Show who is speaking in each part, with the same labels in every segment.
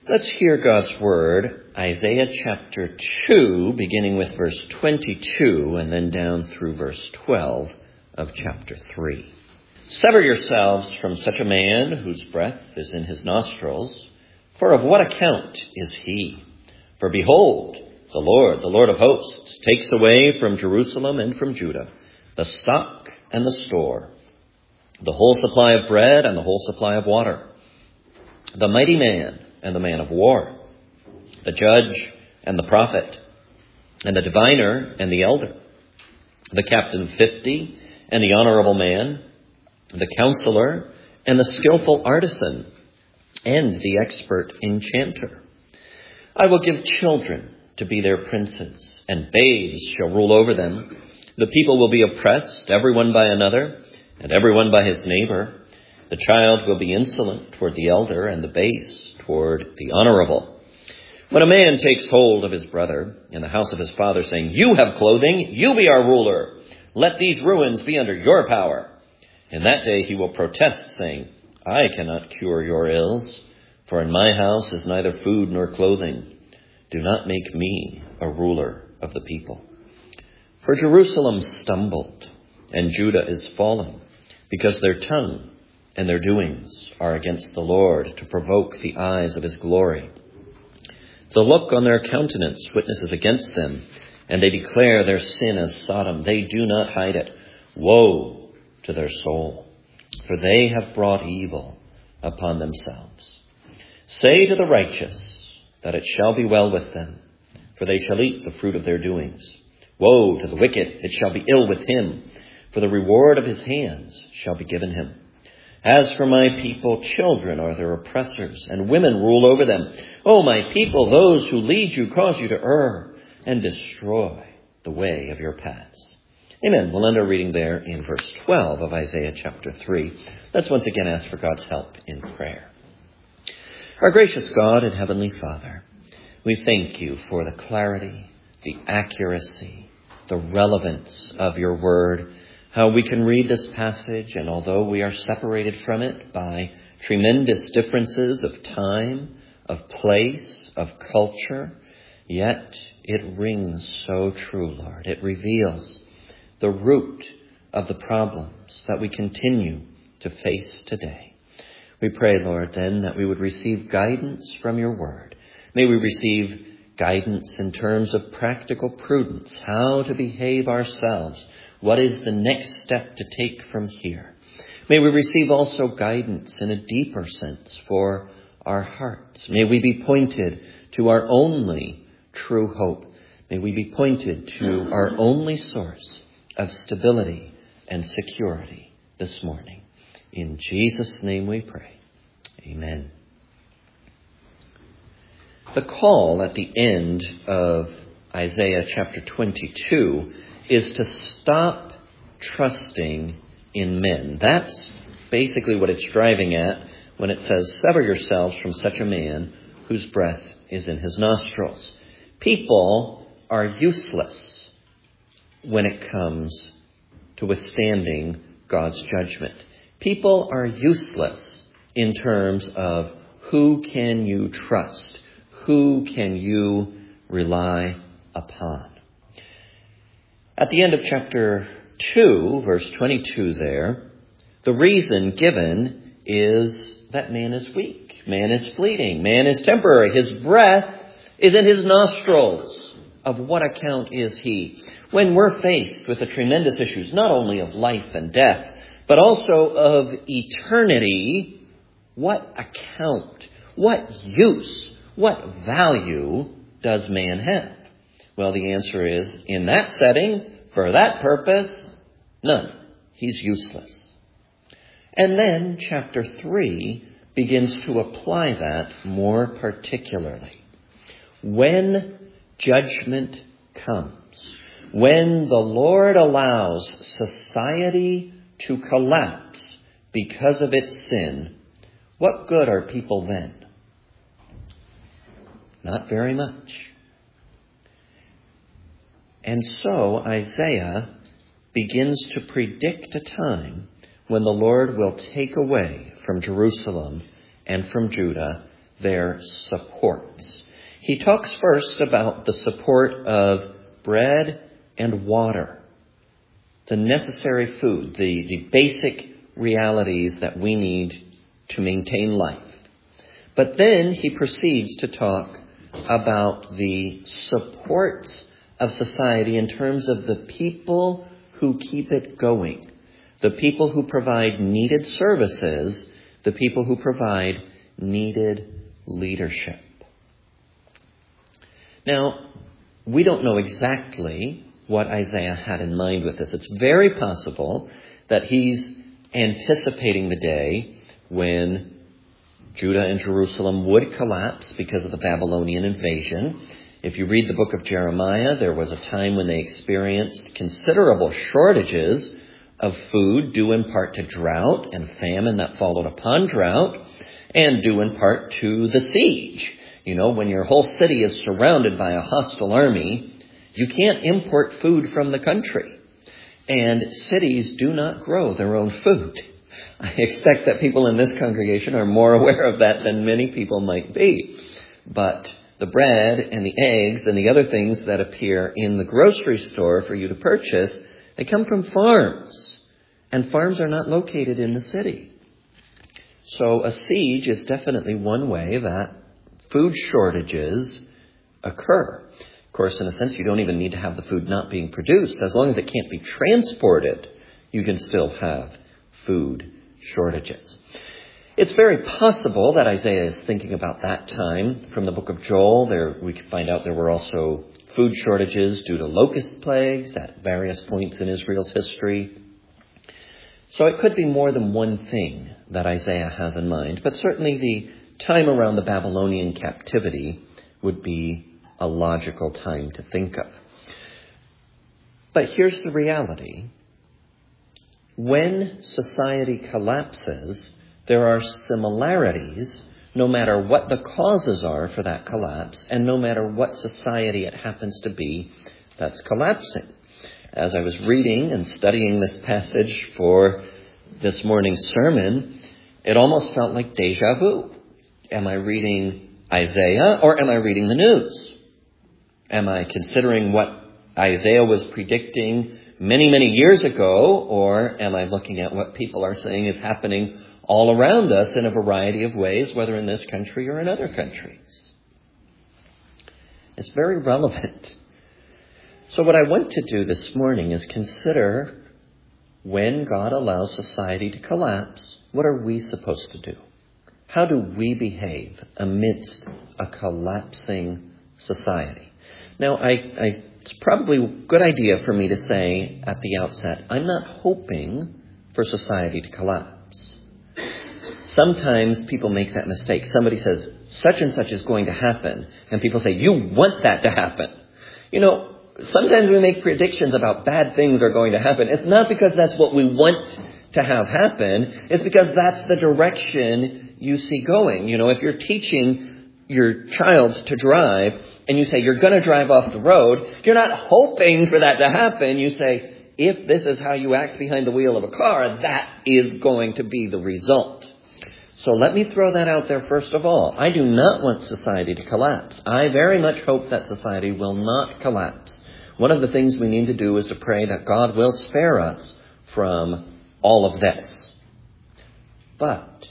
Speaker 1: Let's hear God's word, Isaiah chapter 2, beginning with verse 22 and then down through verse 12 of chapter 3. Sever yourselves from such a man whose breath is in his nostrils, for of what account is he? For behold, the Lord of hosts, takes away from Jerusalem and from Judah the stock and the store, the whole supply of bread and the whole supply of water, the mighty man and the man of war, the judge and the prophet, and the diviner and the elder, the captain of 50 and the honorable man, the counselor and the skillful artisan, and the expert enchanter. I will give children to be their princes, and babes shall rule over them. The people will be oppressed, everyone by another, and everyone by his neighbor. The child will be insolent toward the elder, and the base toward the honorable. When a man takes hold of his brother in the house of his father, saying, "You have clothing, you be our ruler. Let these ruins be under your power." In that day he will protest, saying, "I cannot cure your ills, for in my house is neither food nor clothing. Do not make me a ruler of the people." For Jerusalem stumbled, and Judah is fallen, because their tongue and their doings are against the Lord, to provoke the eyes of his glory. The look on their countenance witnesses against them, and they declare their sin as Sodom. They do not hide it. Woe to their soul, for they have brought evil upon themselves. Say to the righteous that it shall be well with them, for they shall eat the fruit of their doings. Woe to the wicked, it shall be ill with him, for the reward of his hands shall be given him. As for my people, children are their oppressors, and women rule over them. O my people, those who lead you cause you to err, and destroy the way of your paths. Amen. We'll end our reading there in verse 12 of Isaiah chapter 3. Let's once again ask for God's help in prayer. Our gracious God and Heavenly Father, we thank you for the clarity, the accuracy, the relevance of your word, how we can read this passage, and although we are separated from it by tremendous differences of time, of place, of culture, yet it rings so true, Lord. It reveals the root of the problems that we continue to face today. We pray, Lord, then that we would receive guidance from your word. May we receive guidance in terms of practical prudence, how to behave ourselves. What is the next step to take from here? May we receive also guidance in a deeper sense for our hearts. May we be pointed to our only true hope. May we be pointed to our only source of stability and security this morning. In Jesus' name we pray. Amen. The call at the end of Isaiah chapter 22 is to stop trusting in men. That's basically what it's driving at when it says, "Sever yourselves from such a man whose breath is in his nostrils." People are useless when it comes to withstanding God's judgment. People are useless in terms of who can you trust, who can you rely upon. At the end of chapter 2, verse 22 there, the reason given is that man is weak, man is fleeting, man is temporary. His breath is in his nostrils. Of what account is he? When we're faced with the tremendous issues, not only of life and death, but also of eternity, what account, what use, what value does man have? Well, the answer is, in that setting, for that purpose, none. He's useless. And then chapter 3 begins to apply that more particularly. When judgment comes, when the Lord allows society to collapse because of its sin, what good are people then? Not very much. And so Isaiah begins to predict a time when the Lord will take away from Jerusalem and from Judah their supports. He talks first about the support of bread and water, the necessary food, the basic realities that we need to maintain life. But then he proceeds to talk about the supports of society in terms of the people who keep it going, the people who provide needed services, the people who provide needed leadership. Now, we don't know exactly what Isaiah had in mind with this. It's very possible that he's anticipating the day when Judah and Jerusalem would collapse because of the Babylonian invasion. If you read the book of Jeremiah, there was a time when they experienced considerable shortages of food, due in part to drought and famine that followed upon drought, and due in part to the siege. You know, when your whole city is surrounded by a hostile army, you can't import food from the country. And cities do not grow their own food. I expect that people in this congregation are more aware of that than many people might be. But the bread and the eggs and the other things that appear in the grocery store for you to purchase, they come from farms. And farms are not located in the city. So a siege is definitely one way that food shortages occur. Of course, in a sense, you don't even need to have the food not being produced. As long as it can't be transported, you can still have food shortages. It's very possible that Isaiah is thinking about that time. From the book of Joel, we can find out there were also food shortages due to locust plagues at various points in Israel's history. So it could be more than one thing that Isaiah has in mind, but certainly the time around the Babylonian captivity would be a logical time to think of. But here's the reality. When society collapses, there are similarities no matter what the causes are for that collapse and no matter what society it happens to be that's collapsing. As I was reading and studying this passage for this morning's sermon, it almost felt like deja vu. Am I reading Isaiah or am I reading the news? Am I considering what Isaiah was predicting many, many years ago, or am I looking at what people are saying is happening all around us in a variety of ways, whether in this country or in other countries? It's very relevant. So what I want to do this morning is consider when God allows society to collapse, what are we supposed to do? How do we behave amidst a collapsing society? Now, it's probably a good idea for me to say at the outset, I'm not hoping for society to collapse. Sometimes people make that mistake. Somebody says, such and such is going to happen. And people say, you want that to happen. You know, sometimes we make predictions about bad things are going to happen. It's not because that's what we want to have happen. It's because that's the direction you see going. You know, if you're teaching your child to drive and you say you're going to drive off the road, you're not hoping for that to happen. You say, if this is how you act behind the wheel of a car, that is going to be the result. So let me throw that out there first of all. I do not want society to collapse. I very much hope that society will not collapse. One of the things we need to do is to pray that God will spare us from all of this. But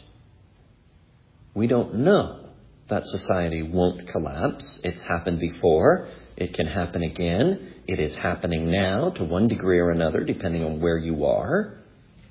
Speaker 1: we don't know that society won't collapse. It's happened before. It can happen again. It is happening now to one degree or another, depending on where you are.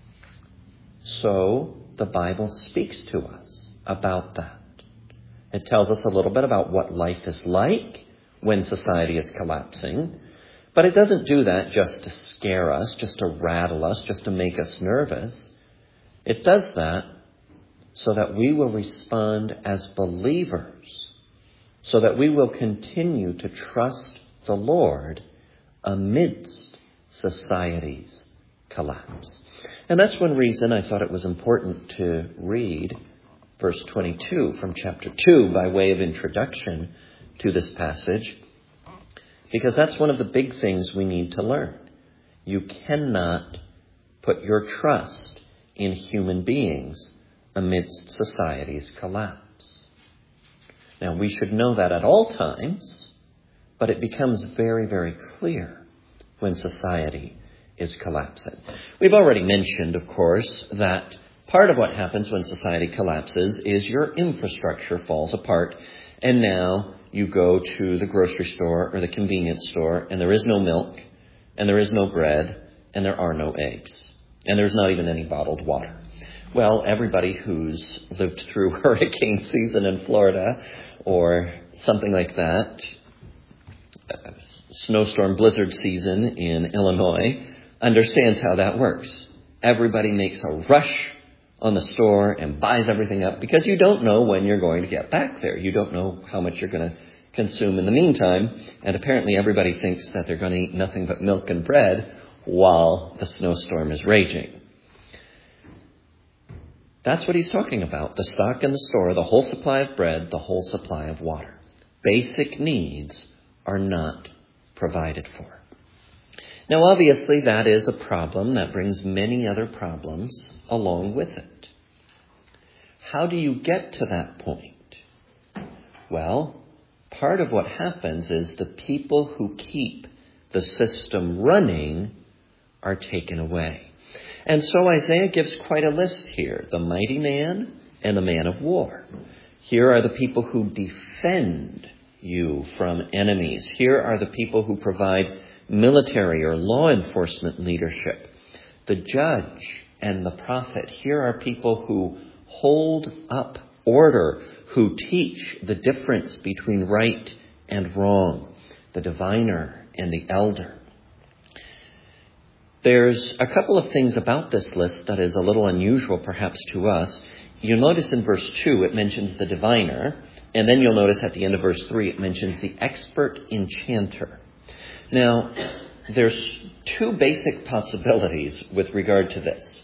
Speaker 1: So the Bible speaks to us about that. It tells us a little bit about what life is like when society is collapsing. But it doesn't do that just to scare us, just to rattle us, just to make us nervous. It does that so that we will respond as believers, so that we will continue to trust the Lord amidst society's collapse. And that's one reason I thought it was important to read verse 22 from chapter 2 by way of introduction to this passage, because that's one of the big things we need to learn. You cannot put your trust in human beings amidst society's collapse. Now, we should know that at all times, but it becomes very, very clear when society is collapsing. We've already mentioned, of course, that part of what happens when society collapses is your infrastructure falls apart, and now you go to the grocery store or the convenience store, and there is no milk, and there is no bread, and there are no eggs, and there's not even any bottled water. Well, everybody who's lived through hurricane season in Florida or something like that, snowstorm blizzard season in Illinois, understands how that works. Everybody makes a rush on the store and buys everything up because you don't know when you're going to get back there. You don't know how much you're going to consume in the meantime. And apparently everybody thinks that they're going to eat nothing but milk and bread while the snowstorm is raging. That's what he's talking about. The stock in the store, the whole supply of bread, the whole supply of water. Basic needs are not provided for. Now, obviously, that is a problem that brings many other problems along with it. How do you get to that point? Well, part of what happens is the people who keep the system running are taken away. And so Isaiah gives quite a list here. The mighty man and the man of war. Here are the people who defend you from enemies. Here are the people who provide military or law enforcement leadership. The judge and the prophet. Here are people who hold up order, who teach the difference between right and wrong. The diviner and the elder. There's a couple of things about this list that is a little unusual perhaps to us. You'll notice in verse 2 it mentions the diviner, and then you'll notice at the end of verse 3 it mentions the expert enchanter. Now, there's two basic possibilities with regard to this.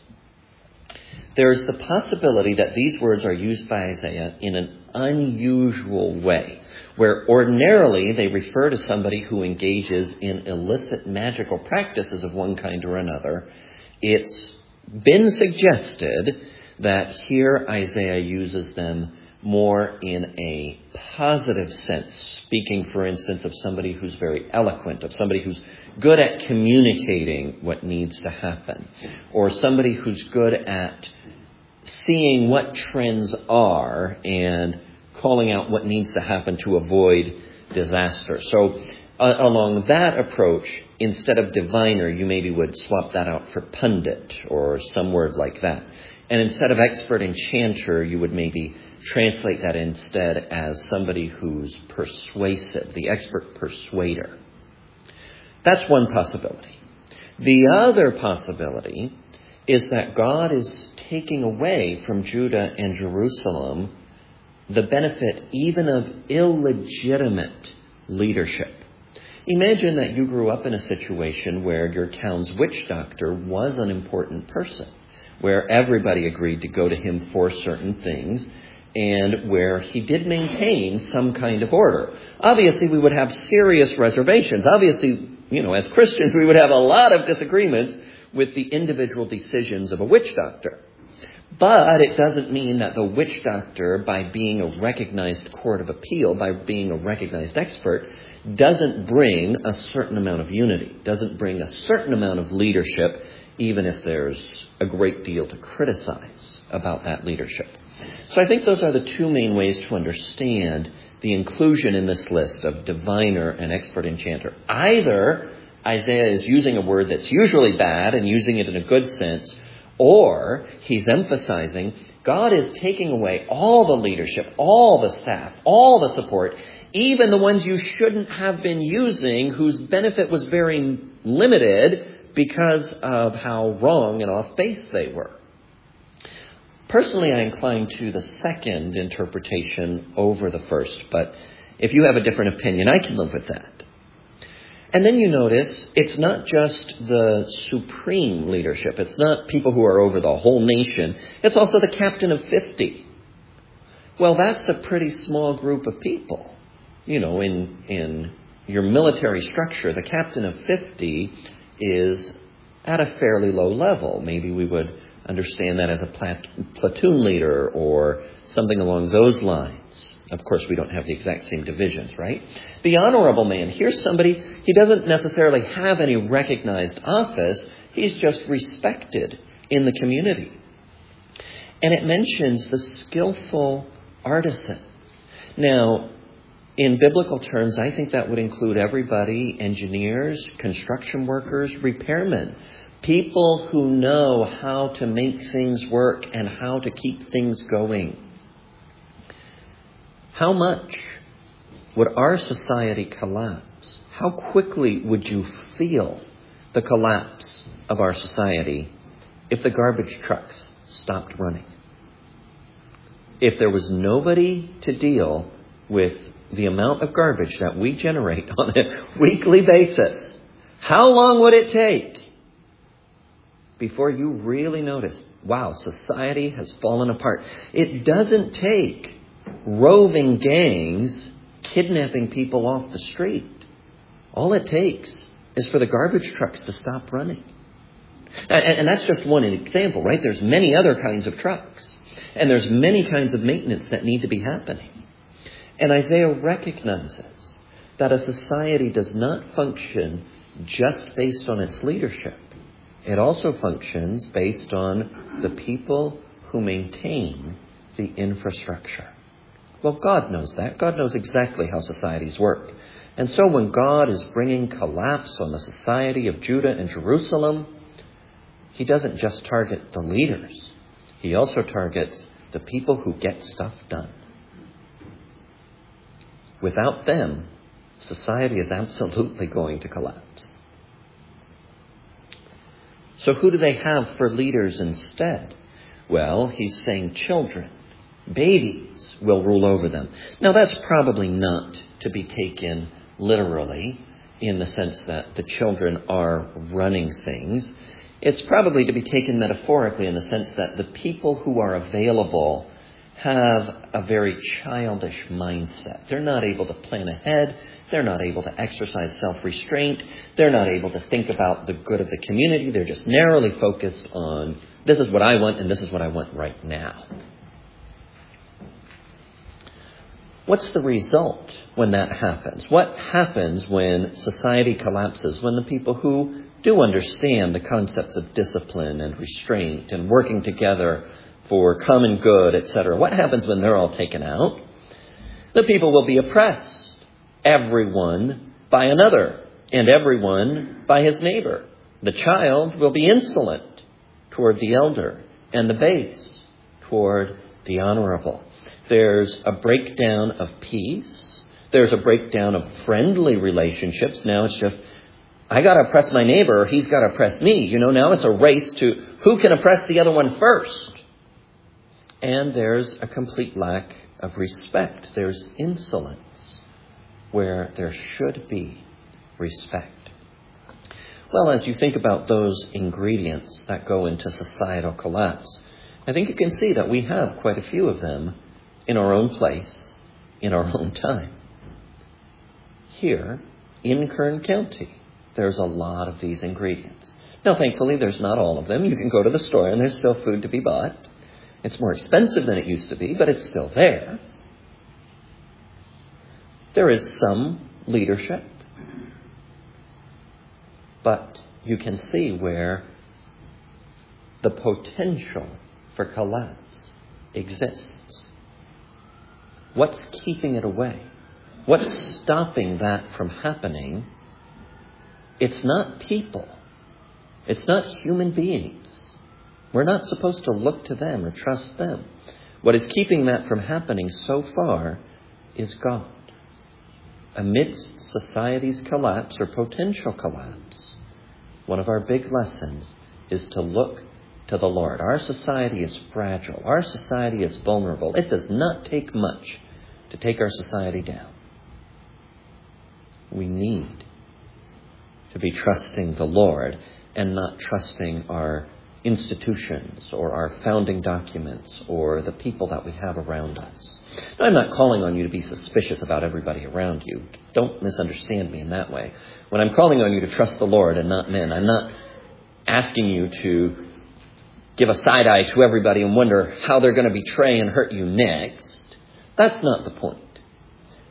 Speaker 1: There's the possibility that these words are used by Isaiah in an unusual way, where ordinarily they refer to somebody who engages in illicit magical practices of one kind or another. It's been suggested that here Isaiah uses them more in a positive sense, speaking, for instance, of somebody who's very eloquent, of somebody who's good at communicating what needs to happen, or somebody who's good at seeing what trends are and calling out what needs to happen to avoid disaster. So along that approach, instead of diviner, you maybe would swap that out for pundit or some word like that. And instead of expert enchanter, you would maybe translate that instead as somebody who's persuasive, the expert persuader. That's one possibility. The other possibility is that God is taking away from Judah and Jerusalem the benefit even of illegitimate leadership. Imagine that you grew up in a situation where your town's witch doctor was an important person, where everybody agreed to go to him for certain things, and where he did maintain some kind of order. Obviously, we would have serious reservations. Obviously, as Christians, we would have a lot of disagreements with the individual decisions of a witch doctor. But it doesn't mean that the witch doctor, by being a recognized court of appeal, by being a recognized expert, doesn't bring a certain amount of unity, doesn't bring a certain amount of leadership, even if there's a great deal to criticize about that leadership. So I think those are the two main ways to understand the inclusion in this list of diviner and expert enchanter. Either Isaiah is using a word that's usually bad and using it in a good sense, or he's emphasizing God is taking away all the leadership, all the staff, all the support, even the ones you shouldn't have been using, whose benefit was very limited because of how wrong and off base they were. Personally, I incline to the second interpretation over the first, but if you have a different opinion, I can live with that. And then you notice it's not just the supreme leadership. It's not people who are over the whole nation. It's also the captain of 50. Well, that's a pretty small group of people. In your military structure, the captain of 50 is at a fairly low level. Maybe we would understand that as a platoon leader or something along those lines. Of course, we don't have the exact same divisions, right? The honorable man, here's somebody, he doesn't necessarily have any recognized office. He's just respected in the community. And it mentions the skillful artisan. Now, in biblical terms, I think that would include everybody, engineers, construction workers, repairmen, people who know how to make things work and how to keep things going. How much would our society collapse? How quickly would you feel the collapse of our society if the garbage trucks stopped running? If there was nobody to deal with the amount of garbage that we generate on a weekly basis, how long would it take before you really notice, wow, society has fallen apart? It doesn't take roving gangs kidnapping people off the street. All it takes is for the garbage trucks to stop running. And that's just one example, right? There's many other kinds of trucks. And there's many kinds of maintenance that need to be happening. And Isaiah recognizes that a society does not function just based on its leadership. It also functions based on the people who maintain the infrastructure. Well, God knows that. God knows exactly how societies work. And so when God is bringing collapse on the society of Judah and Jerusalem, he doesn't just target the leaders. He also targets the people who get stuff done. Without them, society is absolutely going to collapse. So who do they have for leaders instead? Well, he's saying children. Babies will rule over them. Now, that's probably not to be taken literally in the sense that the children are running things. It's probably to be taken metaphorically in the sense that the people who are available have a very childish mindset. They're not able to plan ahead. They're not able to exercise self-restraint. They're not able to think about the good of the community. They're just narrowly focused on, this is what I want and this is what I want right now. What's the result when that happens? What happens when society collapses, when the people who do understand the concepts of discipline and restraint and working together for common good, etc., what happens when they're all taken out? The people will be oppressed, everyone by another, and everyone by his neighbor. The child will be insolent toward the elder, and the base toward the honorable. There's a breakdown of peace. There's a breakdown of friendly relationships. Now it's just, I got to oppress my neighbor, or he's got to oppress me. Now it's a race to who can oppress the other one first. And there's a complete lack of respect. There's insolence where there should be respect. Well, as you think about those ingredients that go into societal collapse, I think you can see that we have quite a few of them in our own place, in our own time. Here, in Kern County, there's a lot of these ingredients. Now, thankfully, there's not all of them. You can go to the store and there's still food to be bought. It's more expensive than it used to be, but it's still there. There is some leadership, but you can see where the potential for collapse exists. What's keeping it away? What's stopping that from happening? It's not people. It's not human beings. We're not supposed to look to them or trust them. What is keeping that from happening so far is God. Amidst society's collapse or potential collapse, one of our big lessons is to look to the Lord. Our society is fragile. Our society is vulnerable. It does not take much to take our society down. We need to be trusting the Lord and not trusting our institutions or our founding documents or the people that we have around us. Now, I'm not calling on you to be suspicious about everybody around you. Don't misunderstand me in that way. When I'm calling on you to trust the Lord and not men, I'm not asking you to give a side eye to everybody and wonder how they're going to betray and hurt you next. That's not the point.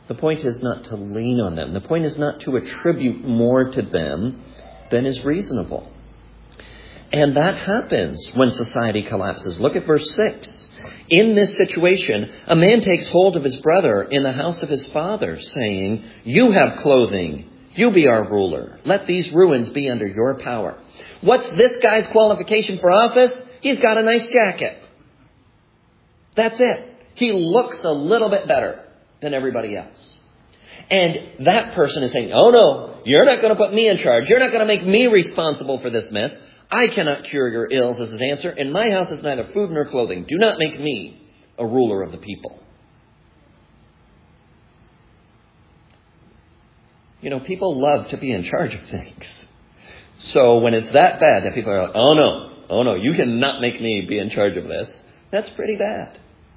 Speaker 1: The point is not to lean on them. The point is not to attribute more to them than is reasonable. And that happens when society collapses. Look at verse 6. In this situation, a man takes hold of his brother in the house of his father, saying, "You have clothing. You be our ruler. Let these ruins be under your power." What's this guy's qualification for office? He's got a nice jacket. That's it. He looks a little bit better than everybody else. And that person is saying, "Oh no, you're not going to put me in charge. You're not going to make me responsible for this mess. I cannot cure your ills," is his answer. "In my house is neither food nor clothing. Do not make me a ruler of the people." You know, people love to be in charge of things. So when it's that bad that people are like, oh no, you cannot make me be in charge of this. That's pretty bad.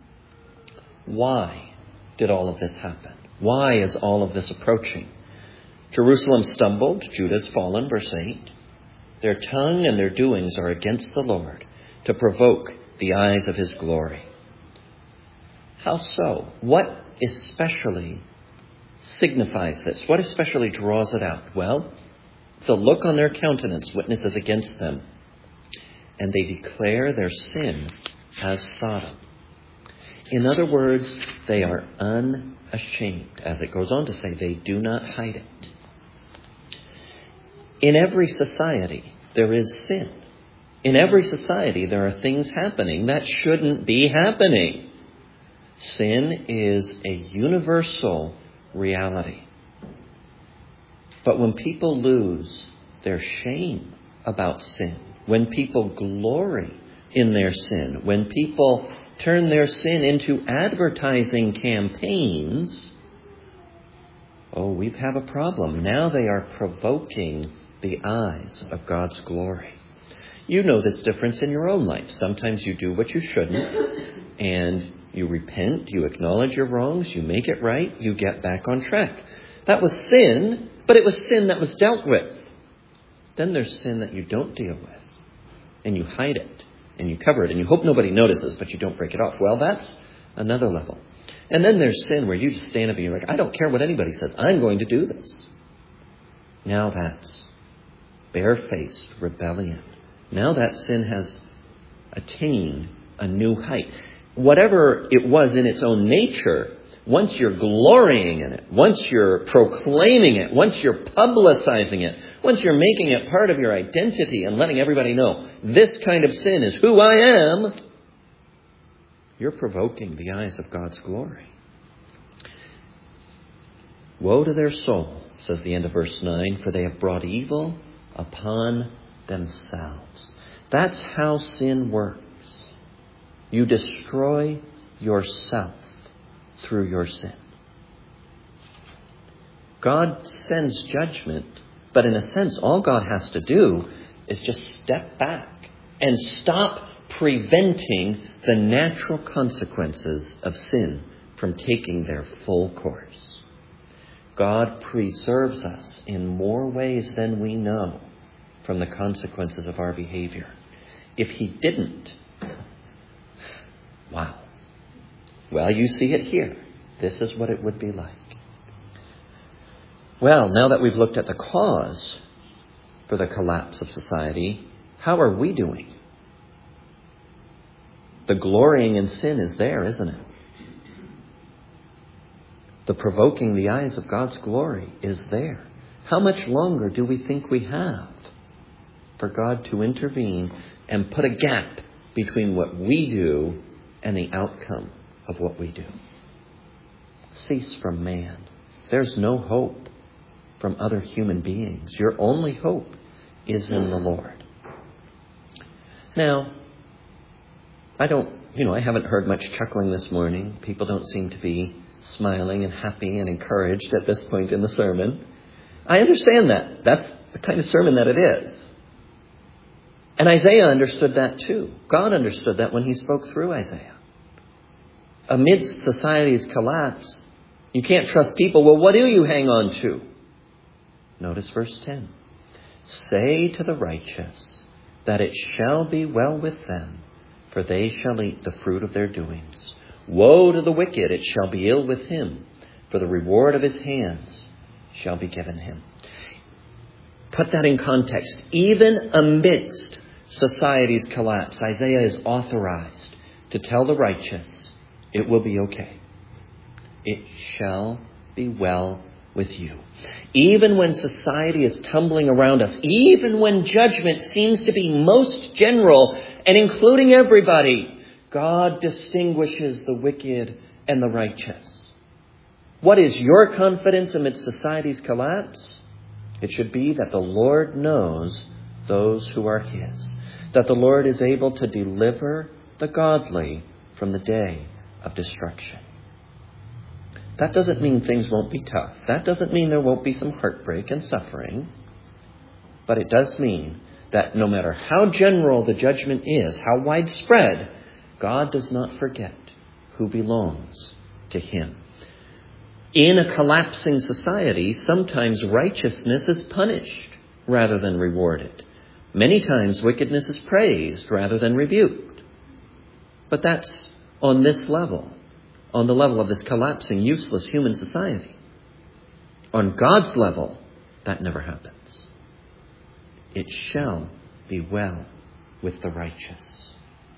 Speaker 1: Why did all of this happen? Why is all of this approaching? Jerusalem stumbled, Judah's fallen, verse 8. Their tongue and their doings are against the Lord, to provoke the eyes of his glory. How so? What especially signifies this? What especially draws it out? Well, the look on their countenance witnesses against them, and they declare their sin as Sodom. In other words, they are unashamed. As it goes on to say, they do not hide it. In every society, there is sin. In every society, there are things happening that shouldn't be happening. Sin is a universal reality. But when people lose their shame about sin, when people glory in their sin, when people turn their sin into advertising campaigns, we have a problem. Now they are provoking the eyes of God's glory. You know this difference in your own life. Sometimes you do what you shouldn't, and you repent, you acknowledge your wrongs, you make it right, you get back on track. That was sin, but it was sin that was dealt with. Then there's sin that you don't deal with, and you hide it, and you cover it, and you hope nobody notices, but you don't break it off. Well, that's another level. And then there's sin where you just stand up and you're like, I don't care what anybody says, I'm going to do this. Now that's barefaced rebellion. Now that sin has attained a new height. Whatever it was in its own nature, once you're glorying in it, once you're proclaiming it, once you're publicizing it, once you're making it part of your identity and letting everybody know this kind of sin is who I am, you're provoking the eyes of God's glory. Woe to their soul, says the end of verse 9, for they have brought evil upon themselves. That's how sin works. You destroy yourself through your sin. God sends judgment, but in a sense, all God has to do is just step back and stop preventing the natural consequences of sin from taking their full course. God preserves us in more ways than we know from the consequences of our behavior. If he didn't, wow. Well, you see it here. This is what it would be like. Well, now that we've looked at the cause for the collapse of society, how are we doing? The glorying in sin is there, isn't it? The provoking the eyes of God's glory is there. How much longer do we think we have for God to intervene and put a gap between what we do and the outcome of what we do? Cease from man. There's no hope from other human beings. Your only hope is in the Lord. Now, I haven't heard much chuckling this morning. People don't seem to be smiling and happy and encouraged at this point in the sermon. I understand that. That's the kind of sermon that it is. And Isaiah understood that too. God understood that when he spoke through Isaiah. Amidst society's collapse, you can't trust people. Well, what do you hang on to? Notice verse 10. Say to the righteous that it shall be well with them, for they shall eat the fruit of their doings. Woe to the wicked, it shall be ill with him, for the reward of his hands shall be given him. Put that in context. Even amidst society's collapse, Isaiah is authorized to tell the righteous, it will be okay. It shall be well with you. Even when society is tumbling around us, even when judgment seems to be most general and including everybody, God distinguishes the wicked and the righteous. What is your confidence amidst society's collapse? It should be that the Lord knows those who are his, that the Lord is able to deliver the godly from the day of destruction. That doesn't mean things won't be tough. That doesn't mean there won't be some heartbreak and suffering. But it does mean that no matter how general the judgment is, how widespread, God does not forget who belongs to him. In a collapsing society, sometimes righteousness is punished rather than rewarded. Many times wickedness is praised rather than rebuked. But that's on this level, on the level of this collapsing, useless human society. On God's level, that never happens. It shall be well with the righteous.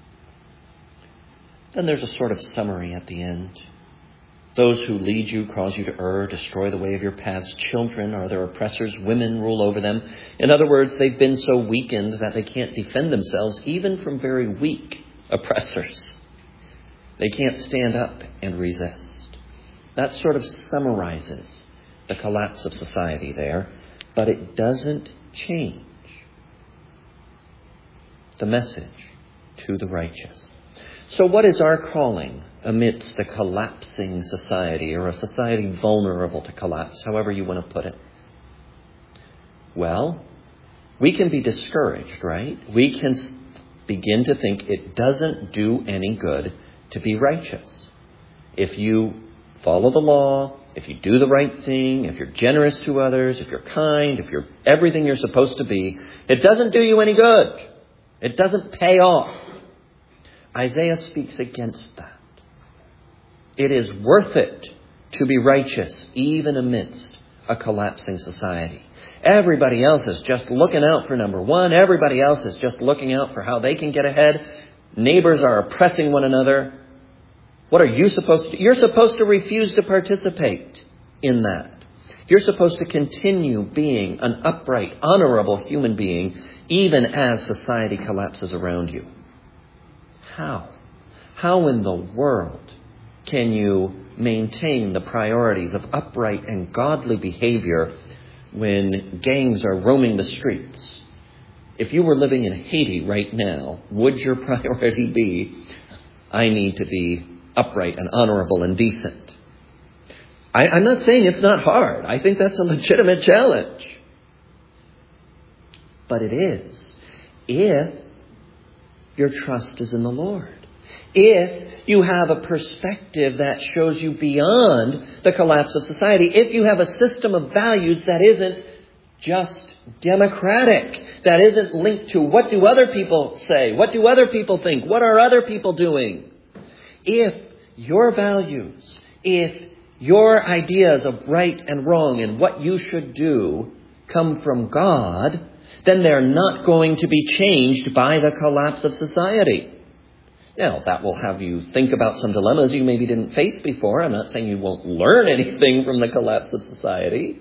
Speaker 1: Then there's a sort of summary at the end. Those who lead you cause you to err, destroy the way of your paths. Children are their oppressors. Women rule over them. In other words, they've been so weakened that they can't defend themselves even from very weak oppressors. They can't stand up and resist. That sort of summarizes the collapse of society there, but it doesn't change the message to the righteous. So what is our calling amidst a collapsing society, or a society vulnerable to collapse, however you want to put it? Well, we can be discouraged, right? We can begin to think it doesn't do any good to be righteous. If you follow the law, if you do the right thing, if you're generous to others, if you're kind, if you're everything you're supposed to be, it doesn't do you any good. It doesn't pay off. Isaiah speaks against that. It is worth it to be righteous even amidst a collapsing society. Everybody else is just looking out for number one. Everybody else is just looking out for how they can get ahead. Neighbors are oppressing one another. What are you supposed to do? You're supposed to refuse to participate in that. You're supposed to continue being an upright, honorable human being even as society collapses around you. How? How in the world can you maintain the priorities of upright and godly behavior when gangs are roaming the streets? If you were living in Haiti right now, would your priority be, I need to be upright and honorable and decent? I'm not saying it's not hard. I think that's a legitimate challenge. But it is if your trust is in the Lord. If you have a perspective that shows you beyond the collapse of society. If you have a system of values that isn't just democratic, that isn't linked to what do other people say? What do other people think? What are other people doing? If your values, if your ideas of right and wrong and what you should do come from God, then they're not going to be changed by the collapse of society. Now, that will have you think about some dilemmas you maybe didn't face before. I'm not saying you won't learn anything from the collapse of society.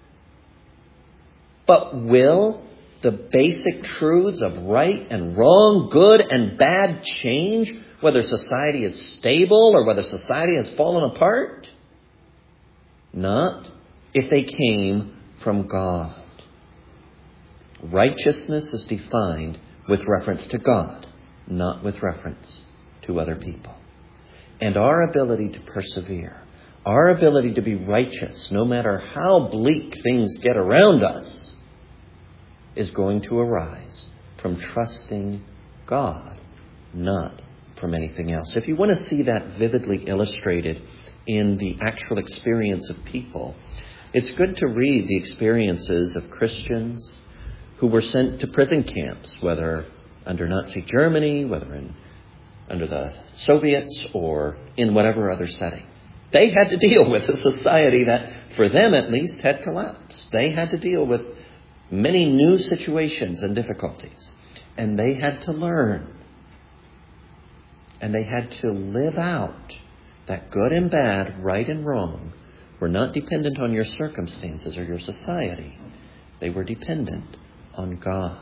Speaker 1: But will the basic truths of right and wrong, good and bad change, whether society is stable or whether society has fallen apart? Not if they came from God. Righteousness is defined with reference to God, not with reference to other people. And our ability to persevere, our ability to be righteous, no matter how bleak things get around us, is going to arise from trusting God, not from anything else. If you want to see that vividly illustrated in the actual experience of people, it's good to read the experiences of Christians who were sent to prison camps, whether under Nazi Germany, whether under the Soviets, or in whatever other setting. They had to deal with a society that, for them at least, had collapsed. They had to deal with many new situations and difficulties. And they had to learn. And they had to live out that good and bad, right and wrong, were not dependent on your circumstances or your society. They were dependent on God.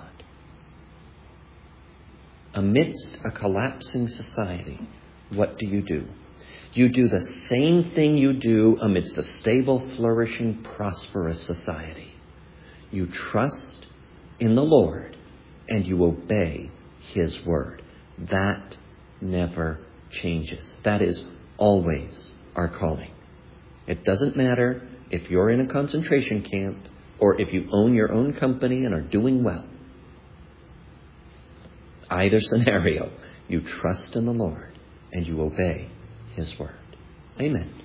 Speaker 1: Amidst a collapsing society, what do? You do the same thing you do amidst a stable, flourishing, prosperous society. You trust in the Lord and you obey His word. That never changes. That is always our calling. It doesn't matter if you're in a concentration camp or if you own your own company and are doing well. Either scenario, you trust in the Lord and you obey His word. Amen.